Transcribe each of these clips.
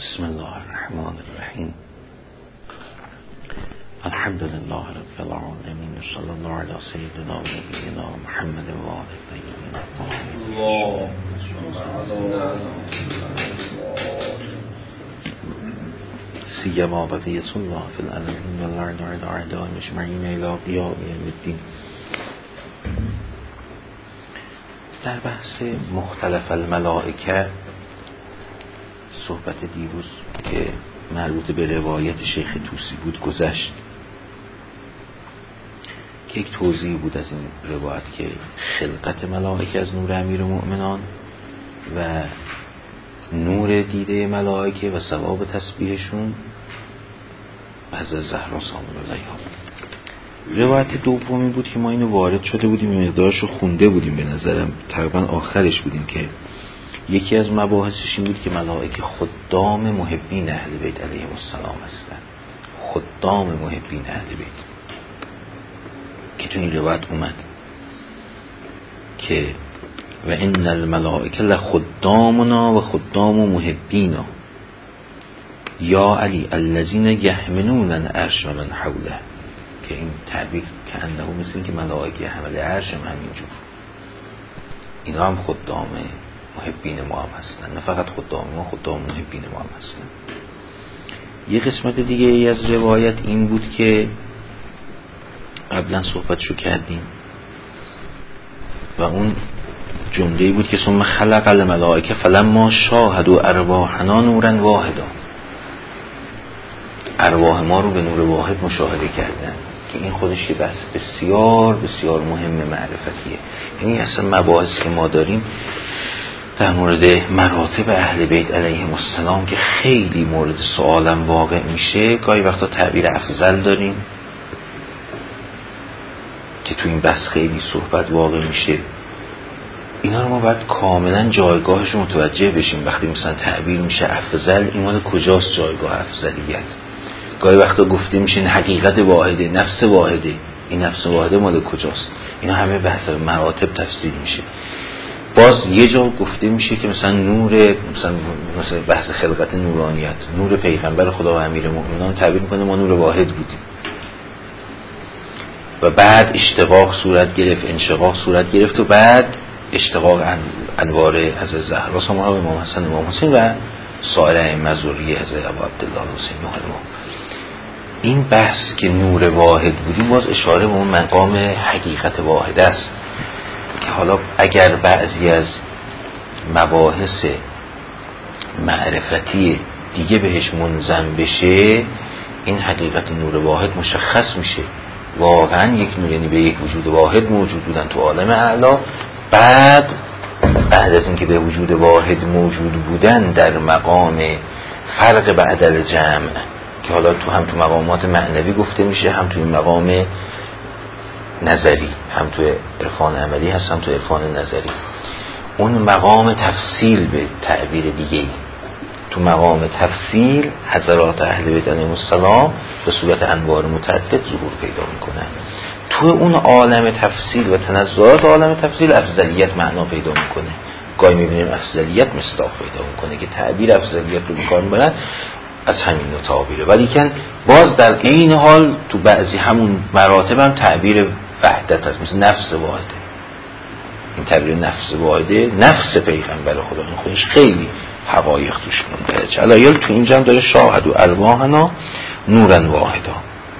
بسم الله الرحمن الرحیم. الحمد لله رب العالمین، صلی الله علی سیدنا و نبینا محمد و آله الطیبین الطاهرین. سیما بقیة الله فی الارضین و الارض و اعداء مجمعین الی قیام یوم الدین. در بحث مختلف الملائکه صحبت دیروز که مربوط به روایت شیخ طوسی بود گذشت که یک توضیح بود از این روایت که خلقت ملائکه از نور امیرالمؤمنان و نور دیده ملائکه و ثواب تسبیحشون از زهرا سلام علیها. روایت دومی بود که ما اینو وارد شده بودیم، مقدارشو خونده بودیم، به نظرم تقریبا آخرش بودیم، که یکی از مباحثش این بود که ملائکه خدام محبین اهل بیت علیهم السلام هستند. خدام محبین اهل بیت که تو این روایت اومد که و ان الملائکه لخدامنا و خدام محبینا یا علی الذین یحملون العرش و من حوله، که این تعبیر که انه مثل این که ملائکه حمل عرش هم همینجور، اینا هم خدام محبین ما هم هستن، نه فقط خدام ما، خدام محبین ما هم هستن. یه قسمت دیگه ای از روایت این بود که قبلا صحبتشو کردیم و اون جمله بود که ثم خلق الملائکه فلما شاهدوا ارواحنا نورا واحدا، ارواح ما رو به نور واحد مشاهده کردن، که این خودش یه بحث بسیار بسیار مهم معرفتیه. یعنی اصلا مباحث که ما داریم در مورد مراتب اهل بیت علیهم السلام که خیلی مورد سوالم واقع میشه، گاهی وقتا تعبیر افضل داریم که تو این بحث خیلی صحبت واقع میشه. اینا رو ما باید کاملا جایگاهش متوجه بشیم. وقتی مثلا تعبیر میشه افضل، این مال کجاست جایگاه افضلیت؟ گاهی وقتا گفته میشه حقیقت واحده، نفس واحده، این نفس واحده مال کجاست؟ اینا همه بحث مراتب تفسیر میشه. باز یه جا گفته میشه که مثلا نور، مثلا بحث خلقت نورانیت، نور پیغمبر خدا و امیر مؤمنان تعبیر میکنه ما نور واحد بودیم و بعد اشتقاق صورت گرفت، انشقاق صورت گرفت و بعد اشتقاق انوار از زهرا سلام و امام حسن امام حسین و سایر ائمه ذریه از ابو عبدالله حسین و امام. این بحث که نور واحد بودیم باز اشاره به اون مقام حقیقت واحد است که حالا اگر بعضی از مباحث معرفتی دیگه بهش منضم بشه، این حقیقت نور واحد مشخص میشه. واقعا یک نور، یعنی به یک وجود واحد موجود بودن تو عالم اعلی، بعد از اینکه به وجود واحد موجود بودن در مقام فرق بعد الجمع که حالا هم تو مقامات معنوی گفته میشه، هم تو مقام نظری، هم تو عرفان عملی هست، هم تو عرفان نظری. اون مقام تفصیل به تعبیر دیگه‌ای، تو مقام تفصیل حضرات اهل بیت علیهم السلام به صورت انوار متعدد ظهور پیدا میکنن. تو اون عالم تفصیل و تنزلات عالم تفصیل افضلیت معنا پیدا میکنه. گاهی میبینیم افضلیت مصداق پیدا میکنه که تعبیر افضلیت رو بکار میبرن از همین نوع تعابیره، ولی که باز در این حال تو بعضی همون مراتب هم تعبیر وحدت هست، مثل نفس واحده. این تعبیر نفس واحده، نفس پیغمبر خدا، این خودش خیلی حقایق توش مندرجه. علایل تو اینجا هم داره شاهد و ارواحنا نورا واحدا.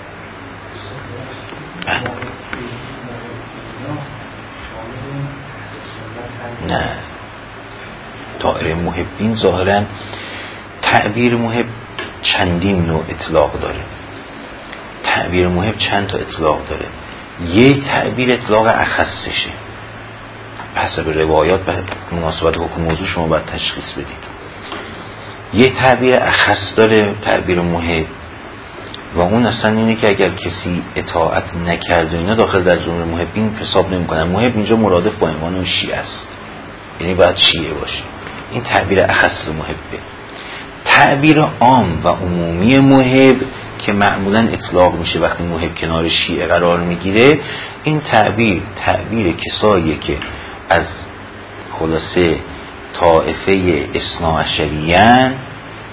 نه، دائره محبین ظاهرا تعبیر محب چندین نوع اطلاق داره. تعبیر محب چند تا اطلاق داره. یک تعبیر اطلاق اخصشه، حسب روایات به مناسبت حکم موضوع شما باید تشخیص بدید. یک تعبیر اخص داره تعبیر محب، و اون اصلا اینه که اگر کسی اطاعت نکرد و اینا داخل در زمره محبین حساب نمی‌کنن. محب اینجا مرادف با عنوان اون شیعه است، یعنی باید شیعه باشه. این تعبیر اخص محبه. تعبیر عام و عمومی محب که معمولا اطلاق میشه وقتی محب کنار شیعه قرار میگیره، این تعبیر کساییه که از خلاصه طائفه اثنا عشریان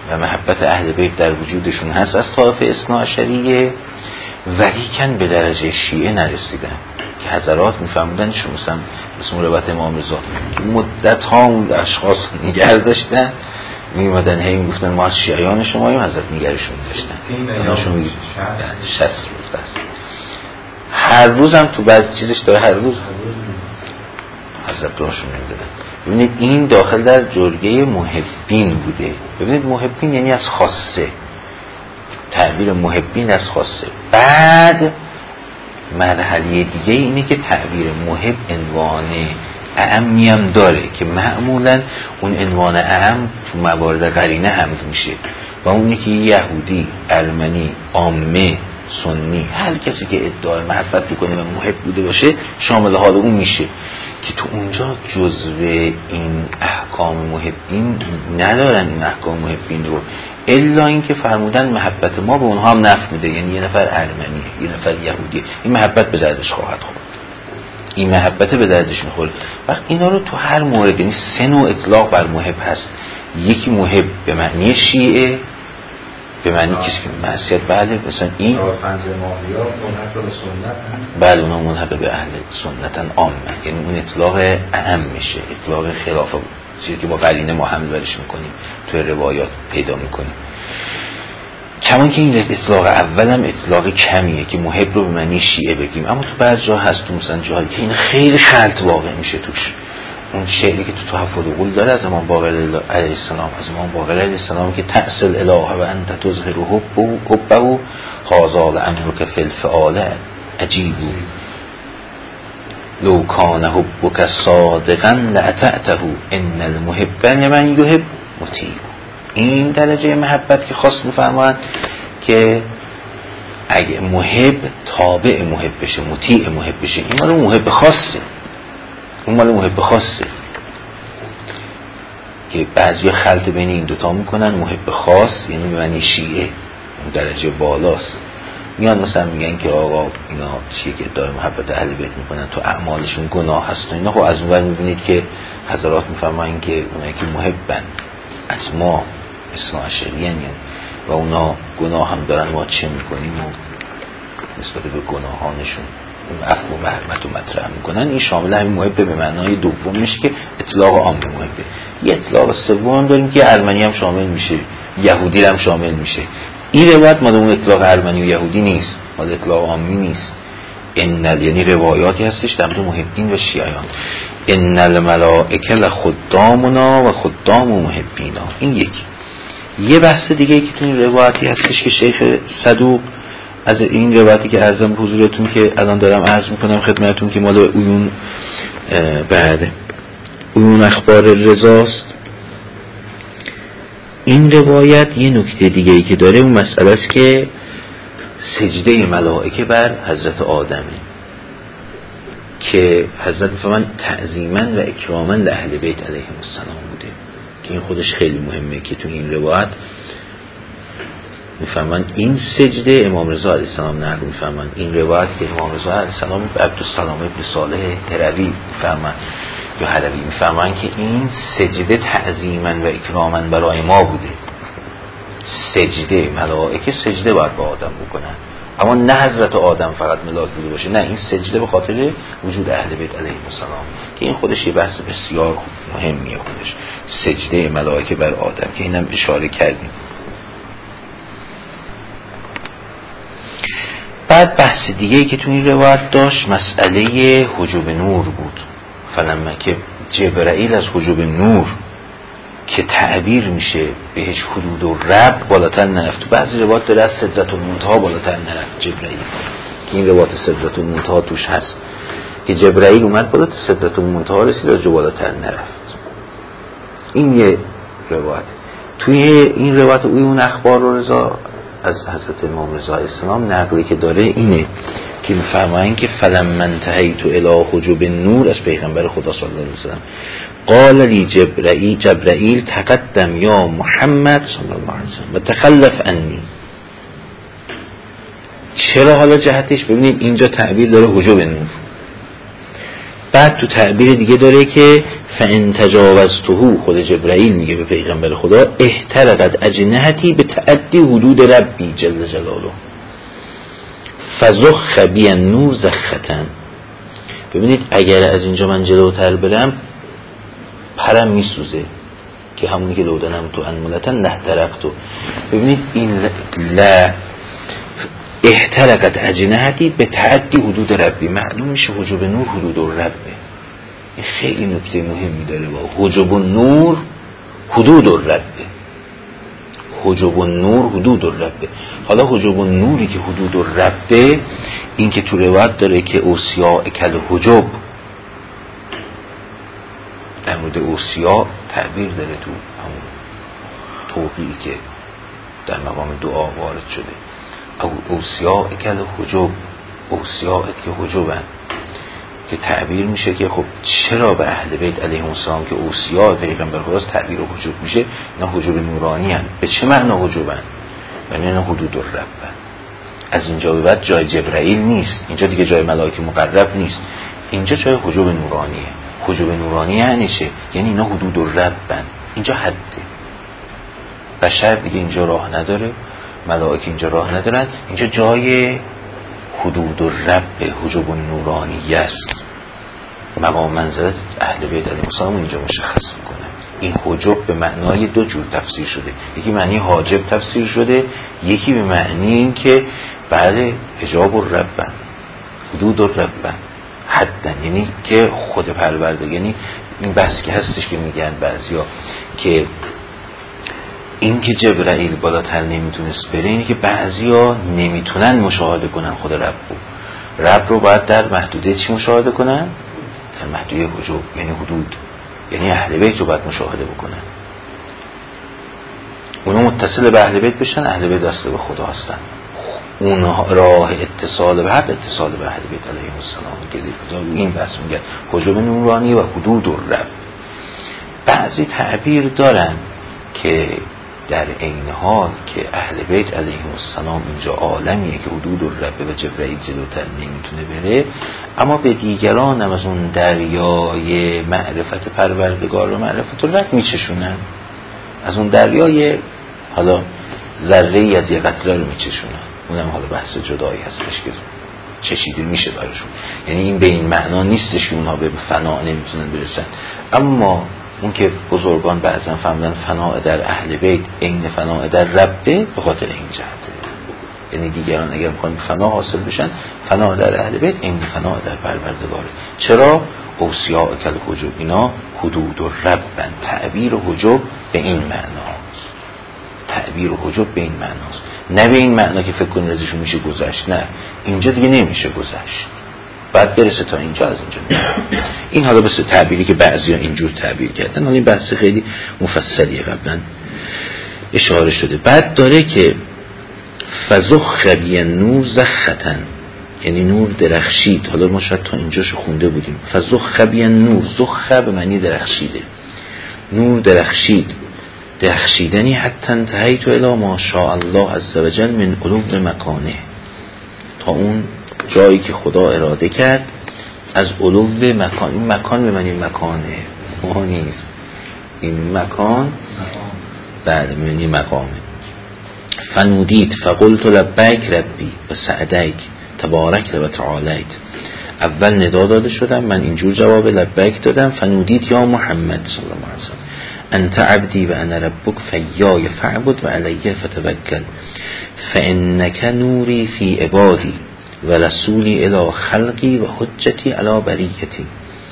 و محبت اهل بیت در وجودشون هست از طایفه اثناعشریه، ولیکن به درجه شیعه نرسیدن که حضرات میفهمودن شما مثلا اسم روایت امام رضا که مدت ها اون اشخاص نگه داشتن، میومدن هی میگفتن ما از شیعیان شماییم، حضرت نگرشون داشتن همشون میگه 60 روز است، هر روز هم تو بعض چیزش داره هر روز حضرت داشون نمیدادن. ببینید این داخل در جرگه محبین بوده. ببینید محبین یعنی از خاصه، تعبیر محبین از خاصه. بعد مرحله دیگه اینه که تعبیر محب عنوان اعمی هم داره که معمولا اون عنوان اعم تو موارد قرینه حمل میشه و اونی که یهودی، ارمنی، عامه، سنی، هر کسی که ادعای محبت بکنه و محب بوده باشه شامل حال اون میشه که تو اونجا جزو این احکام محبین ندارن. این احکام محبین رو الا این که فرمودن محبت ما به اونها هم نفع میده، یعنی یه نفر ارمنیه، یه نفر یهودیه، این محبت به دردش خواهد خورد، این محبت به دردش میخوره. وقت اینا رو تو هر مورد، یعنی سه نوع اطلاق بر محب هست. یکی محب به معنی شیعه، به معنی کسی که معصیت، بله مثلا این بله اونا منحق به اهل سنتن عامه، یعنی اون اطلاق اعم میشه، اطلاق خلاف چیزی که با قرینه ما حمل برش میکنیم توی روایات پیدا میکنیم. کمان که این اطلاق اولم اطلاق کمیه که محب رو به معنی شیعه بگیم، اما تو بعض جا هست، تو مثلا جاهایی که این خیلی خلط واقع میشه توش. اون شعری که تو تحفظ القول داره از امام باقر علیه السلام، از امام باقر علیه السلام که تأصل اله و انت تظهر حبه هذا الامر فی الفعال عجیب لو کان حبک صادقا لاطعته ان المحب لمن یحب مطیع. این درجه محبت که خاص می‌فرمایند که اگه محب تابع محب بشه، مطیع محب بشه، این مال محب خاصه، اون مال محب خاصه که بعضی خلط بین این دوتا میکنن. محب خاص یعنی به معنی شیعه، اون درجه بالاست. میان مثلا میگن که آقا اینا چیه که ادعای محبت اهل بیت میکنن، تو اعمالشون گناه هست و اینا. خب از اون ور میبینید که حضرات میفرماین که اونایی که محبن از ما اثناعشری یعنی و اونا گناه هم دارن، ما چه میکنیم و نسبت به گناهانشون عفو و مرحمت و مطرح میکنن. این شامل همین محب به معنای دوم میشه که اطلاق عام محبه. یه اطلاق سوم داریم که ارمنی هم شامل میشه، یهودی هم شامل میشه. این روایت مال اون اطلاق ارمنی و یهودی نیست، مال اطلاق عامی نیست. ان یعنی روایاتی هستش در مورد محبین و شیعیان. ان الملائکه لخدامنا و خدام محبینا. این یه بحث دیگه که تو این روایتی هستش که شیخ صدوق از این روایتی که عرضم حضورتون که الان دارم عرض میکنم خدمتون که مال عیون بعد عیون اخبار رضاست. این روایت یه نکته دیگه ای که داره اون مسئله است که سجده ملائکه بر حضرت آدمه که حضرت میفهمن تعظیما و اکراما لأهل بیت علیهم السلام بوده که این خودش خیلی مهمه که تو این روایت میفهمن این سجده امام رضا علیه السلام نقل میفهمن. این روایت که امام رضا علیه السلام عبدالسلام ابن صالح هروی میفهمن یا هروی میفهمن که این سجده تعظیما و اکراما برای ما بوده. سجده ملائکه سجده باید به آدم بکنن، اما نه حضرت آدم فقط ملاک بوده باشه، نه این سجده به خاطر وجود اهل بیت علیهم السلام که این خودش یه بحث بسیار مهمیه خودش، سجده ملائکه بر آدم که اینم اشاره کردیم. بعد بحث دیگه که تو این روایت داشت مسئله حجوب نور بود. فلما که جبرائیل از حجوب نور که تعبیر میشه بهش حدود و رب بالاتر نرفت، تو بعضی روایات داره از سدرة المنتهی بالاتر نرفت جبرائیل، که این روایت سدرة المنتهی توش هست که جبرائیل اومد بالاتر سدرة المنتهی رسید از جو بالاتر نرفت. این یه روایت. توی این روایت اون اخبار و رضا از حضرت امام رضا علیه السلام نقلی که داره اینه که میفرمایند که فلما انتهیت الی حجب النور از پیغمبر خدا صلی الله علیه و سلم قال لی جبرائیل تقدم یا محمد صلی الله علیه و سلم و تخلف عنی. چرا حالا جهتش؟ ببینید اینجا تعبیر داره حجب النور، بعد تو تعبیر دیگه داره که فان تجاوزته، خود جبرائیل میگه به پیغمبر خدا، احترقت اجنحتی به تعدی حدود ربی جل جلاله فزخ بی النور زختن. ببینید اگر از اینجا من جلوتر برم پرم میسوزه، که همونی که لودنم تو انملتن لحترقتو. ببینید این احترقت اجنحتی به تعدی حدود ربی، معلوم میشه حجب نور حدود الربه. این خیلی نکته مهمی داره، با حجب النور حدود الربه، حجب النور حدود الربه. حالا حجب النوری که حدود الربه، این که تو روایت داره که اوصیاء کل حجب، در مورد اوصیاء تعبیر داره تو همون توقیعی که در مقام دعا وارد شده، اوصیاء کل حجب، اوصیاءت که حجبن، که تعبیر میشه که خب چرا به اهل بیت علیهم السلام که اوصیاء پیغمبر خداست تعبیر حجب میشه؟ اینا حجب نورانی هن. به چه معنا حجبن؟ یعنی اینا حدود الرب. از اینجا به بعد جای جبرائیل نیست، اینجا دیگه جای ملائکه مقرب نیست، اینجا جای حجب نورانیه. حجب نورانی یعنی چه؟ یعنی اینا حدود الربن، اینجا حده، بشر دیگه اینجا راه نداره، ملائکه اینجا راه ندارن، اینجا جای حدود الرب حجب نورانی است. مقام منزلت اهل بیت علیهم السلام اینجا مشخص میکنه. این حجب به معنای دو جور تفسیر شده، یکی معنی حاجب تفسیر شده، یکی به معنی این که بعد حجاب الربن، حدود الربن، حدن، یعنی که خود پرورده. یعنی این بحث که هستش که میگن بعضیا که این که جبرائیل بالاتر نمیتونست بره، اینه که بعضیا نمیتونن مشاهده کنن خود رب رو باید در محدوده چی مشاهده کنن؟ در محدوده حجب، یعنی حدود، یعنی اهل بیت رو باید مشاهده بکنن، اونا متصل به اهل بیت بشن، اهل بیت وصل به خدا هستن. اون راه اتصال به حق اتصال به اهل بیت علیهم السلام که این بحث میگن حجب نورانی و حدود الرب. بعضی تعبیر دارن که در عین حال که اهل بیت علیهم السلام اینجا عالمیه که حدود الرب و جبرائیل جلوتر نمیتونه بره، اما به دیگران هم از اون دریای معرفت پروردگار و معرفت الرب میچشونن، از اون دریای حالا ذره‌ای از یه قطره رو میچشونن. اونم حالا بحث جدایی هستش که چشیده میشه براشون. یعنی این به این معنا نیستش که اونها به فنا نمیتونن برسن، اما اون که بزرگان بعضا فهمیدن فنا در اهل بیت عین فنا در ربه، به خاطر این جهته. یعنی دیگران اگر میخوان فنا حاصل بشن، فنا در اهل بیت عین فنا در پروردگاره. چرا؟ اوصیاء کل حجب، اینا حدود الربن. تعبیر حجب به این معناست، تعبیر حجب به این معناست، نه به این معنا که فکر کنید ازشون میشه گذشت. نه، اینجا دیگه نمیشه گذشت، بعد برسه تا اینجا، از اینجا نه. این حالا بس تعبیری که بعضیا اینجور تعبیر کردن. حالا این بحث خیلی مفصلیه، قبلا اشاره شده. بعد داره که فزخ بی النور زختن، یعنی نور درخشید. حالا ما شاید تا اینجاشو خونده بودیم. فزخ بی النور، زخ به معنی درخشیده، نور درخشید، درخشیدنی حتی انتهیت الی ما شاء الله عز وجل من علو مکانه، تا اون جایی که خدا اراده کرد از علو مکان. این مکان به معنی مکانه، ما نیست، این مکان بعد به معنی مقامه. فنودید فقلت لبیک ربی و سعدیک تبارک و تعالیت. اول ندا داده شدم، من اینجور جواب لبیک دادم. فنودید یا محمد صلی الله علیه وسلم انت عبدی و انا ربک فیای فعبد و علیه فتوکل فانک نوری فی عبادی و رسولی الی خلقی و حجتی علی بریتی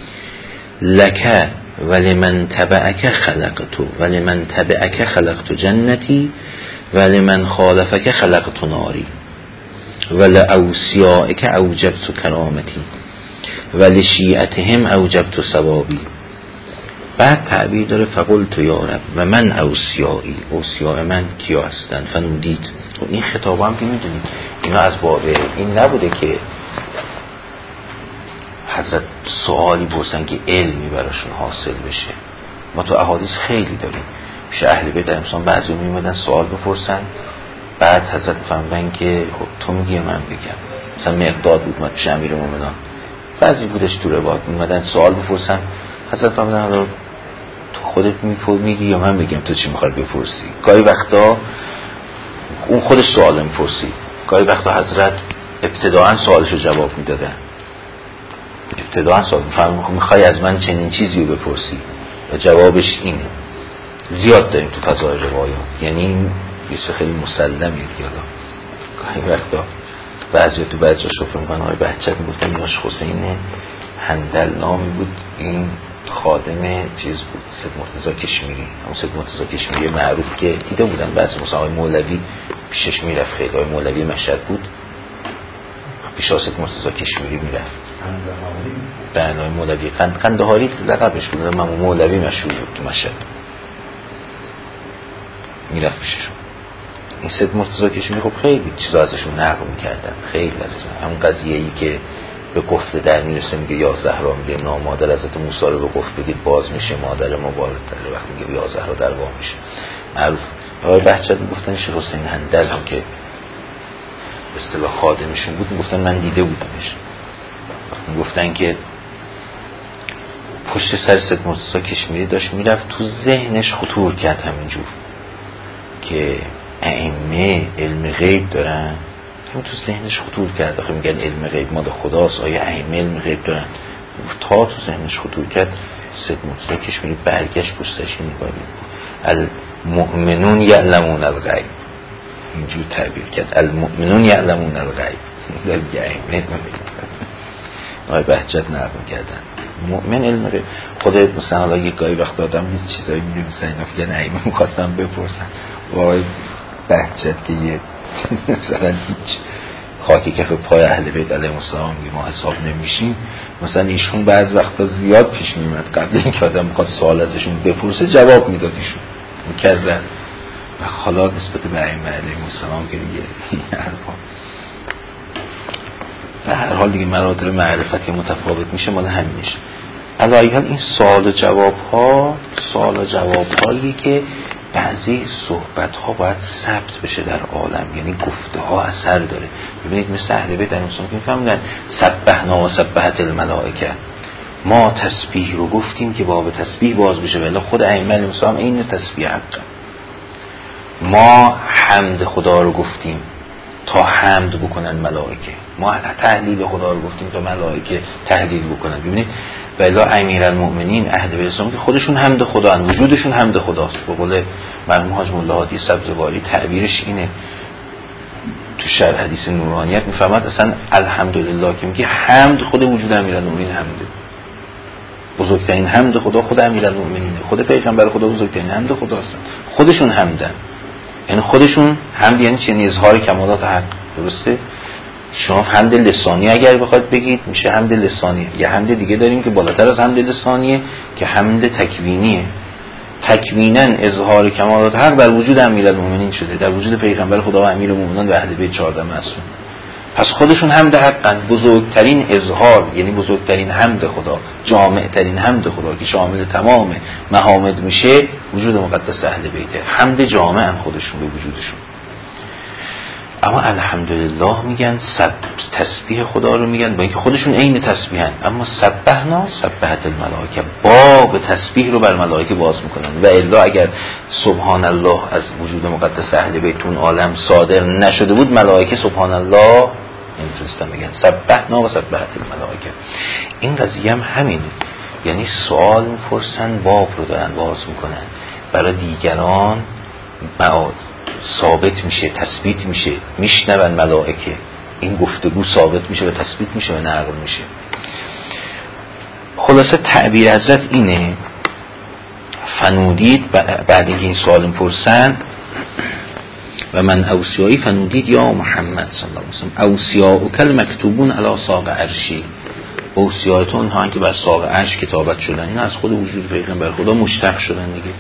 لک ولمن تبعک خلقت ولمن تبعک خلقت جنتی ولمن خالفک خلقت ناری ولأوصیائک اوجبت کرامتی ولشیعتهم اوجبت ثوابی. بعد تعبیر داره فقلت یا رب و من اوصیائی، اوصیاء من کیا هستن؟ فنودید. و این خطاب هم که میدونید اینا از باب این نبوده که حضرت سوالی بودن که علمی براشون حاصل بشه. ما تو احادیث خیلی داریم، پیش اهل بیت انسان بعضی میمدن سوال بپرسن، بعد حضرت فهمیدن که خب تو میگی من بگم. مثلا مقداد بود، ما پیش امیرالمومنین، بعضی بودش تو روایات میمدن سوال بپرسن، حضرت فرمودن حالا تو خودت میگی یا من بگم تو چی میخوای بپرسی؟ گاهی وقتا اون خودش سوال میپرسی، گاهی وقتا حضرت ابتداعا سوالشو جواب میدادن. ابتداعا سوال میخوای از من چنین چیزی رو بپرسی و جوابش اینه. زیاد داریم تو فضای روایات، یعنی این چیز خیلی مسلمیه که حالا گاهی وقتا بعضی تو بعضی جا شفر میکنن آقای بهجت میگفتن یاش حسین هندل نامی بود، این خادم چیز بود، سید مرتضی کشمیری. همون سید مرتضی کشمیری معروف که دیده بودن بعضی مثلا آقای مولوی پیشش میرفت، خیلی آقای مولوی مشهد بود پیش سید مرتضی کشمیری میرفت. بله آقای مولوی قندهاری لقبش بود، من مولوی مشهور بود تو مشهد، میرفت پیششون. این سید مرتضی کشمیری خب خیلی چیزا ازشون نقل میکردن، خیلی ازشون. همون قضیه‌ای که به گفته در میرسه میگه یا زهرا، میگه نامادر حضرت موسی رو به گفت بگید باز میشه، مادر ما بالاتره، وقتی میگه یا زهرا در وا میشه، معروف. آقای بهجت میگفتن شیخ حسین هندل هم که به اصطلاح خادمشون بود، میگفتن من دیده بودمش. میگفتن که پشت سر سید مرتضی کشمیری داشت میرفت، تو ذهنش خطور کرد همینجور که ائمه علم غیب دارن، همین تو ذهنش خطور کرد. آخه میگن علم غیب مال خداست، آیا ائمه علم غیب دارن؟ تا تو ذهنش خطور کرد سید مرتضی کشمیری برگشت پشتش نگاه کرد، المؤمنون یعلمون الغیب، اینجور تعبیر کرد، المؤمنون یعلمون الغیب. دیگه ائمه آقای بهجت نقل کردن مؤمن علم غیب. خود مثلا حالا یه گاهی وقت آدم یه چیزایی میگه مثلا اینا فیگن ائمه می‌خواستم بپرسن آقای بهجت که یه مثلا هیچ خاکی کف پای اهل بیت علیهم السلام ما حساب نمیشیم، مثلا ایشون بعض وقتا زیاد پیش میومد قبل اینکه آدم بخواد سوال ازشون بپرسه جواب میداد ایشون میکردن. و حالا نسبت به ائمه علیهم السلام که دیگه این حرفا به هر حال دیگه مراتب معرفت متفاوت میشه، مال همین میشه. علاوه بر این سوال و جواب هایی که بعضی صحبت ها باید ثبت بشه در عالم، یعنی گفته ها اثر داره. ببینید مثل اهل بیت در مثلا که میفهمیدن سبحنا و سبحت الملائکه، ما تسبیح رو گفتیم که باب تسبیح باز بشه، ولی خود ائمه علیهم السلام این تسبیح حق. ما حمد خدا رو گفتیم تا حمد بکنن ملائکه، ما تهلیل خدا رو گفتیم تا ملائکه تهلیل بکنن. ببینید ولی امیرالمؤمنین اهل بیت اسلام که خودشون حمد خدا ان، وجودشون حمد خداست. به قول مرحوم حاج مولا هادی سبزواری تعبیرش اینه تو شرح حدیث نورانیت، میفهمد اصلا الحمدلله که میگه حمد خود وجود امیرالمؤمنین حمده، بزرگترین حمد خدا خود امیرالمؤمنینه، خود پیغمبر خدا بزرگترین حمد خداست، خودشون حمدن. یعنی خودشون حمد یعنی چه؟ اظهار کمالات حق. درسته؟ شما حمد لسانی اگر بخواد بگید میشه حمد لسانی. یه حمد دیگه داریم که بالاتر از حمد لسانیه که حمد تکوینیه، تکوینا اظهار کمالات حق در وجود امیرالمؤمنین شده، در وجود پیغمبر خدا و امیرالمؤمنین و اهل بیت 14 معصوم. پس خودشون حمد حقن، بزرگترین اظهار یعنی بزرگترین حمد خدا، جامعترین حمد خدا که شامل تمام محامد میشه، وجود مقدس اهل بیته. حمد جامع خودشون به وجودشون. اما الحمدلله میگن تسبیح خدا رو میگن با اینکه خودشون عین تسبیحن، اما سبحنا سبحت الملائکه باب تسبیح رو بر ملائکه باز میکنن. و الا اگر سبحان الله از وجود مقدس اهل بیت اون عالم صادر نشده بود، ملائکه سبحان الله نمیتونستن بگن. سبحنا و سبحت الملائکه. این قضیه هم همینه، یعنی سوال میپرسن باب رو دارن باز میکنن برای دیگران، معاد ثابت میشه، تثبیت میشه، میشنون ملائکه، این گفتگو ثابت میشه و تثبیت میشه و نقل میشه. خلاصه تعبیر حضرت اینه، فنودید بعد اینکه این سوال میپرسن و من اوصیایی فنودید یا محمد صلی الله علیه و سلم اوصیاؤک المکتوبون علی ساق عرشی، اوصیات اونها که بر ساق عرش کتابت شدن، این از خود وجود پیغمبر خدا مشتق شدن دیگه.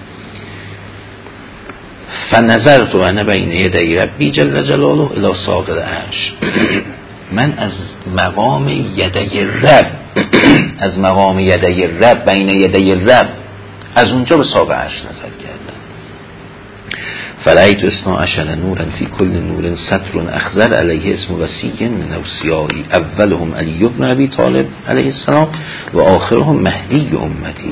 فنظرت و انا بین یدی ربی جل جلاله الی ساق العرش، من از مقام یدی رب از مقام یدی رب بین یدی رب از اونجا به ساق عرش نظر کردم. فرأیت 12 نورا فی کل نور سطر اخضر علیه اسم وسیع من اوصیایی اولهم علی بن ابی طالب علیه السلام و آخرهم مهدی امتی.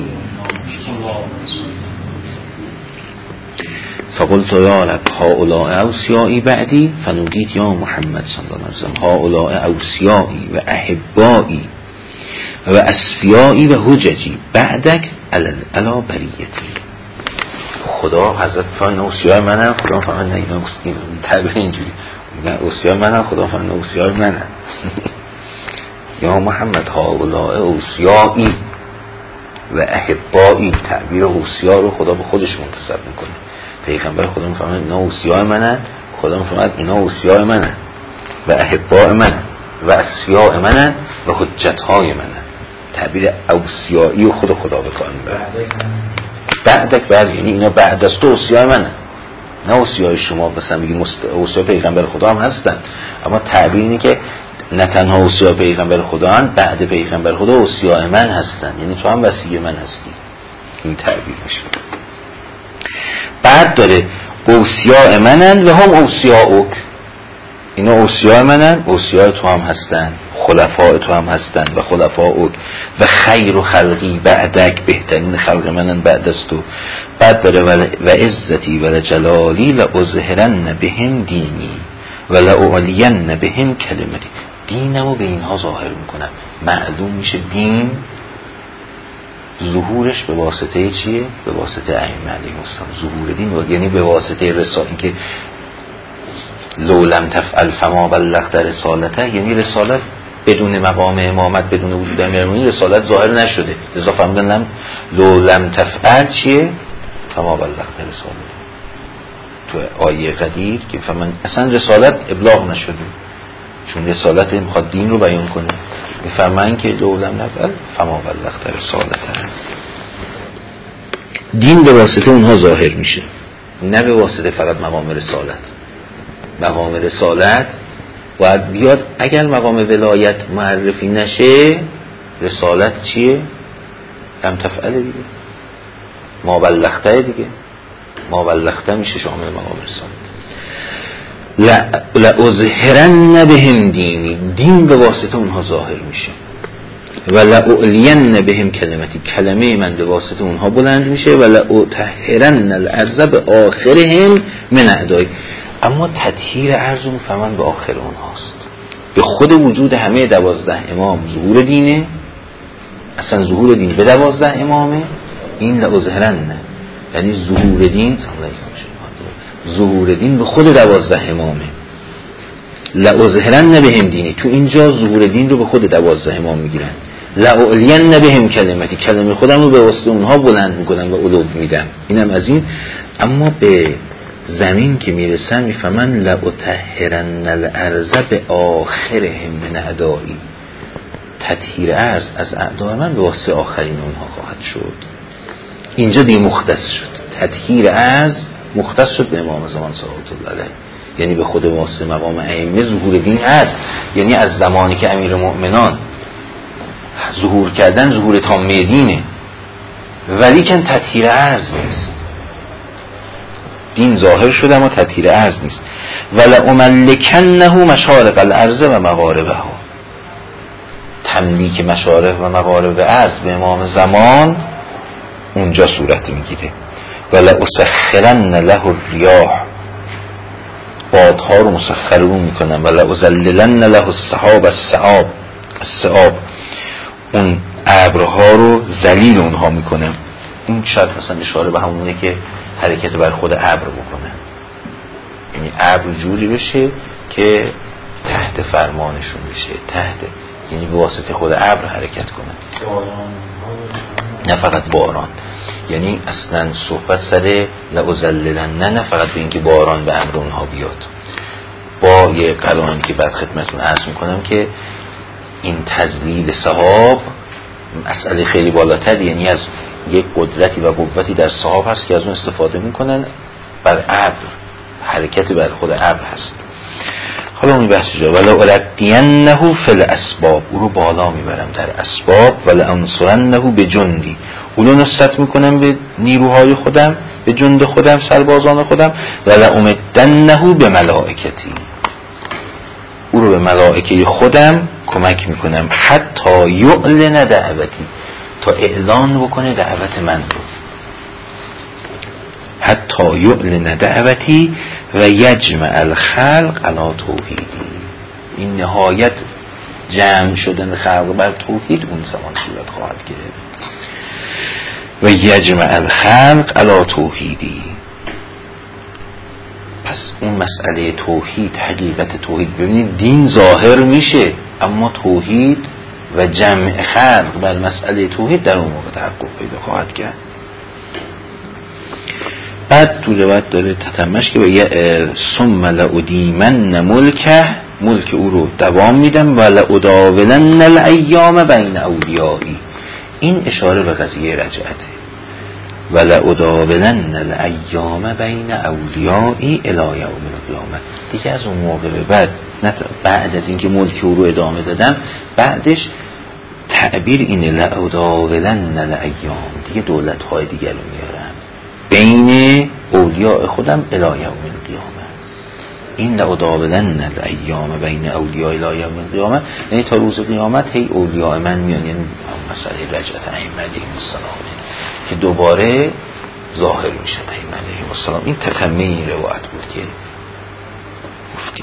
فقلت یا رب هؤلاء اوصیایی بعدی فنودیت یا محمد صلی الله علیه وسلم هؤلاء اوصیایی و احبایی و اصفیایی و حججی بعدک علی بریتی. خدا حضرت فرمان اوصیای منن، خدا فرمان نه اینا تعبیر اینجوری میگن اوصیای منن، خدا فرمان اوصیای منن. یا محمد هؤلاء اوصیایی و احبایی، تعبیر اوصیا رو خدا به خودش منتسب میکنه. پیغمبر خدا میفهمه اینا اوصیای منن، خدا میفهمه اینا اوصیای منن و احباء منن و اصفیاء منن و حجت‌های منن. تعبیر اوصیایی و خدا به کار میبره. بعدک بعد یعنی اینا بعد از تو اوصیای منن، نه اوصیای شما. مثلا بگید اوصیای پیغمبر خدا هم هستن، اما تعبیر اینه که نه تنها اوصیای پیغمبر خدا هستن، بعد پیغمبر خدا اوصیای من هستن، یعنی تو هم وصی من هستی. این تعبیر میشه. بعد داره اوصیاء منن و هم اوصیاؤک، اینا اوصیاء منن، اوصیاء تو هم هستن، خلفاء تو هم هستن و خلفاؤک و خیر و خلقی بعدک، بهترین خلق منن بعد از تو. بعد داره و عزتی و جلالی لأظهرن بهم دینی و لأعلین بهم کلمتی. دینمو به اینها ظاهر میکنم. معلوم میشه دین ظهورش به واسطه چیه؟ به واسطه ائمه علیهم السلام. ظهور دین یعنی به واسطه رسالت، که لو لم تفعل فما بلغت رسالته، یعنی رسالت بدون مقام امامت، بدون وجود امیرالمومنین رسالت ظاهر نشده. لذا فرمودن لو لم تفعل چیه؟ فما بلغت رسالته. تو آیه قدیر که فمن اصلا رسالت ابلاغ نشده، چون رسالت میخواد دین رو بیان کنه. میفرمایند که لو لم نفعل فما بلغت رسالته. دین به واسطه اونها ظاهر میشه، نه به واسطه فقط مقام رسالت. مقام رسالت باید بیاد. اگر مقام ولایت معرفی نشه، رسالت چیه؟ لم تفعل دیگه، ما بلغته دیگه، ما بلغته میشه شامل مقام رسالت. لأظهرن بهم دینی، دین به واسطه اونها ظاهر میشه. و لأعلین بهم کلمتی، کلمه من به واسطه اونها بلند میشه. و لأطهرن الارض به آخرهم من اعدای، اما تطهیر ارض رو میفهمن به آخر اونهاست. به خود وجود همه 12 امام ظهور دینه، اصلا ظهور دین به 12 امامه. این لأظهرن یعنی ظهور دین، ظهور دین به خود 12 امامه. لأظهرن بهم دینی، تو اینجا ظهور دین رو به خود 12 امام میگیرن. لأعلین بهم کلمتی، کلمه خودم رو به واسطه اونها بلند میکنم و علو میدم. اینم از این. اما به زمین که میرسن میفهمن لأطهرن الارض به آخرهم من اعدایی، تطهیر ارض از اعدای من به واسطه آخرین اونها خواهد شد. اینجا دیگه مختص شد، تطهیر ارض مختص شد به امام زمان صلوات الله علیه، یعنی به خود واسطه مقام ائمه ظهور دین هست. یعنی از زمانی که امیر مؤمنان ظهور کردن، ظهور تامه دینه، ولی کن تطهیر ارض نیست. دین ظاهر شده اما تطهیر ارض نیست. ولأملکنه مشارق الارض و مغاربها، تملیک مشارق و مغارب ارض به امام زمان اونجا صورت میگیره. ولأسخرن له الریاح، بادها رو مسخر رو میکنم. ولأذللن له السحاب السحاب، اون ابرها رو ذلیل اونها میکنم. این شاید مثلا اشاره به همونه که حرکت بر خود ابر بکنه، یعنی ابر جوری بشه که تحت فرمانشون بشه، یعنی به واسطه خود ابر حرکت کنه، نه فقط باران. یعنی اصلا صحبت سر لأذللن نه فقط به اینکه باران به امر اونها بیاد، با یه قرائنی که بعد خدمتتون عرض میکنم که این تذلیل سحاب مسئله خیلی بالاتر، یعنی از یک قدرتی و قوتی در سحاب هست که از اون استفاده میکنن بر ابر، حرکت بر خود ابر هست. حالا اون بحث جا ولا اردینه فی الاسباب، او رو بالا میبرم در اسباب. ولا انصرنه به جندی، او رو نصرت میکنم به نیروهای خودم. به جند خودم، سربازان خودم، و لأمدنه به ملائکتی، او رو به ملائکه خودم کمک میکنم، حتی یعلن دعوتی، تا اعلان بکنه دعوت من رو، حتی یعلن دعوتی و یجمع الخلق علی توحیدی، این نهایت جمع شدن خلق بر توحید اون زمان صورت خواهد گرفت. و یجمع الخلق علی توحیدی. پس اون مسئله توحید، حقیقت توحید، ببینید دین ظاهر میشه، اما توحید و جمع خلق بر مسئله توحید در اون موقع تحقق پیدا خواهد کرد. بعد تو روایت داره تتمش که ثم لأدیمن ملکه، ملک او رو دوام میدم، و لأداولن الایام بین اولیایی، این اشاره به قضیه رجعته، و لأداولن الایام بین اولیایی الی یوم القیامه. دیگه از اون موقع به بعد، بعد از اینکه ملک او رو ادامه دادم، بعدش تعبیر اینه لأداولن الایام، دیگه دولت های دیگر رو میارم بین اولیاء خودم الی یوم القیامه. این لأداولن الایام بین اولیاء الی یوم القیامه، یعنی تا روز قیامت هی اولیاء من میان، یعنی مسئله رجعت ائمه علیهم السلام که دوباره ظاهر میشه ائمه علیهم السلام. این تتمه این روایت بود که گفتیم.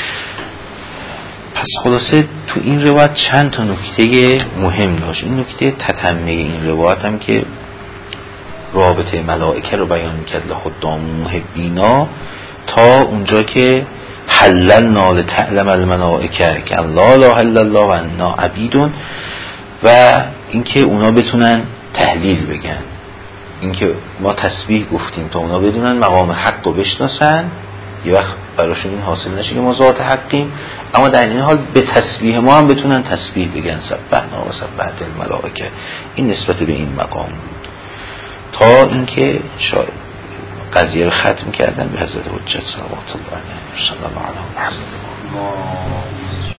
پس خلاصه تو این روایت چند تا نکته مهم داشت. این نکته تتمه این روایت هم که رابطه ملائکه رو بیان میکرد لخدام محبینا، تا اونجا که حللنا لتعلم الملائکه که لا اله الا الله و انا عبیدون، و اینکه اونا بتونن تحلیل بگن، اینکه ما تسبیح گفتیم تا اونا بدونن مقام حق رو بشناسن، یه وقت براشون این حاصل نشه که ما ذات حقیم، اما در این حال به تسبیح ما هم بتونن تسبیح بگن سبحنا و سبحت الملائکه. این نسبت به این مقام بود، تا اینکه شاید قضیه رو ختم کردن به حضرت حجت صلوات الله علیه و سلم علی محمد.